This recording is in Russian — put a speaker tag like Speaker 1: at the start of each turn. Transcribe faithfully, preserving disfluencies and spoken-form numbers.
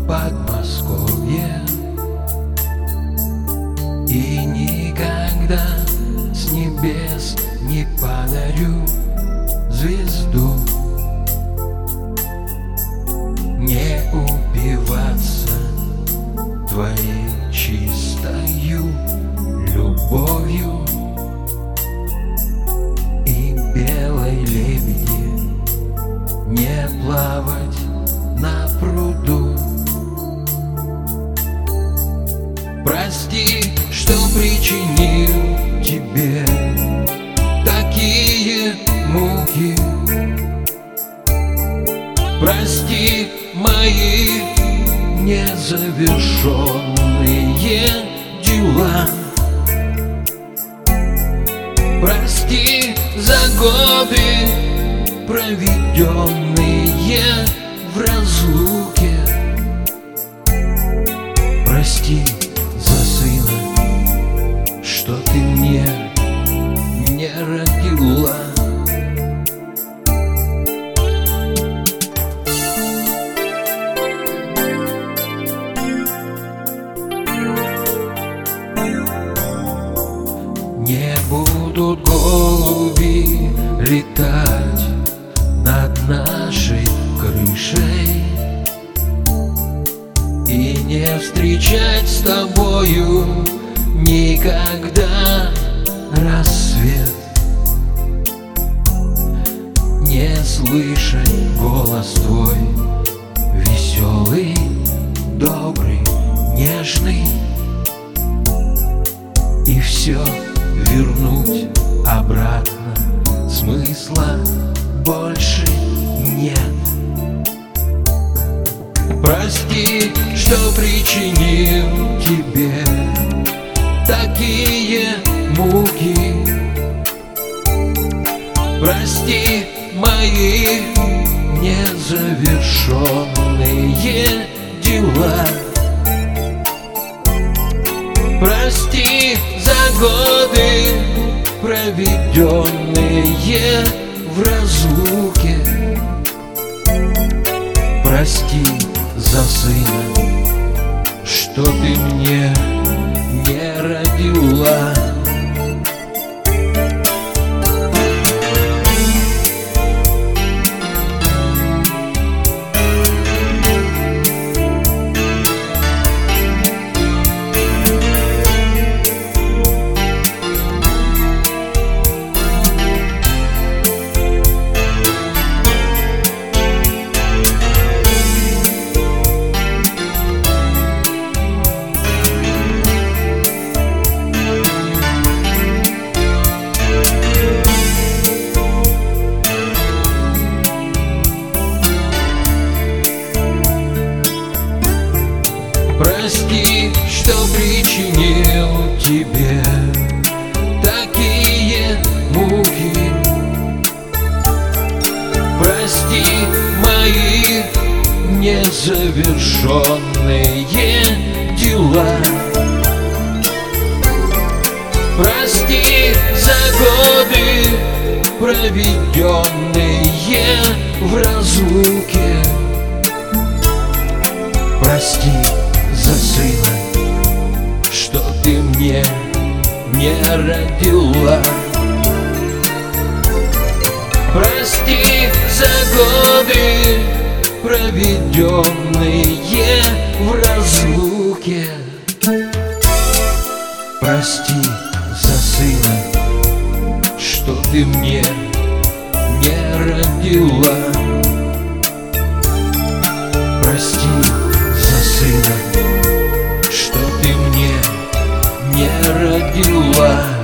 Speaker 1: Подмосковье, и никогда с небес не подарю звезду. Не упиваться твоей чистою любовью и белой лебеди не плавать на пруду. Прости, что причинил тебе такие муки. Прости мои незавершенные дела. Прости за годы, проведенные в разлуке. Прости за сына, что ты мне не родила. Не будут голуби летать над нашей крышей и не встречать с тобою никогда рассвет. Не слышать голос твой веселый, добрый, нежный, и все вернуть обратно смысла больше нет. Прости, что причинил тебе такие муки. Прости мои незавершенные дела. Прости за годы, проведенные в разлуке. Прости за сына, что ты мне не родила. Прости, что причинил тебе такие муки. Прости мои незавершенные дела. Прости за годы, проведенные в разлуке. Прости за сына, что ты мне не родила. Прости за годы, проведенные в разлуке. Прости за сына, что ты мне не родила. Прости за сына, что ты мне не родила.